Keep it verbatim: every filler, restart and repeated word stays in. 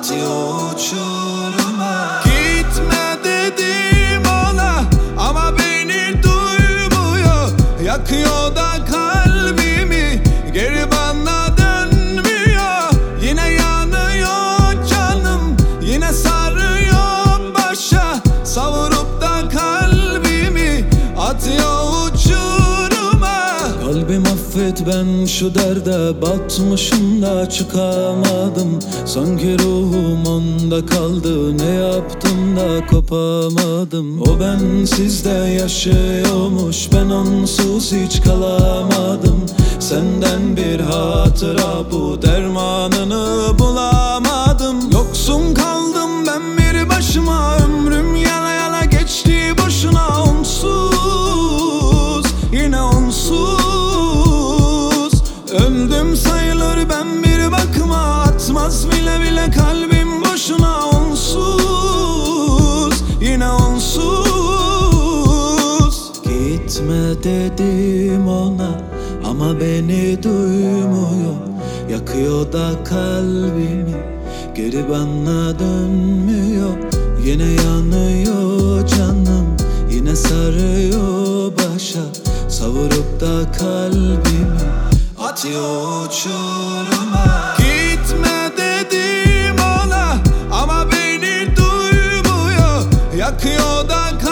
atıyor uçuruma. Gitme dedim ona ama beni duymuyor. Yakıyor da kalbimi, geri bana dönmüyor. Yine yanıyor canım, yine sarıyor başa. Savurup da kalbimi atıyor uçuruma. Kalbim affet, ben şu derde batmışım da çıkamadım. Sanki ruhum onda kaldı, ne yaptım da kopamadım. O bensizde yaşıyormuş, ben onsuz hiç kalamadım. Senden bir hatıra, bu dermanını bulamadım. Yoksun kaldım ben bir başıma, ömrüm yana yana geçti boşuna. Onsuz, yine onsuz öldüm sayılır ben bir bakıma. Atmaz bile bile kalbim boşuna. Onsuz, yine onsuz. Gitme dedim ona ama beni duymuyor. Yakıyor da kalbimi, geri bana dönmüyor. Yine yanıyor canım, yine sarıyor başa. Savurup da kalbimi atıyor uçuruma. Gitme dedim ona ama beni duymuyor. Yakıyor da kalbimi,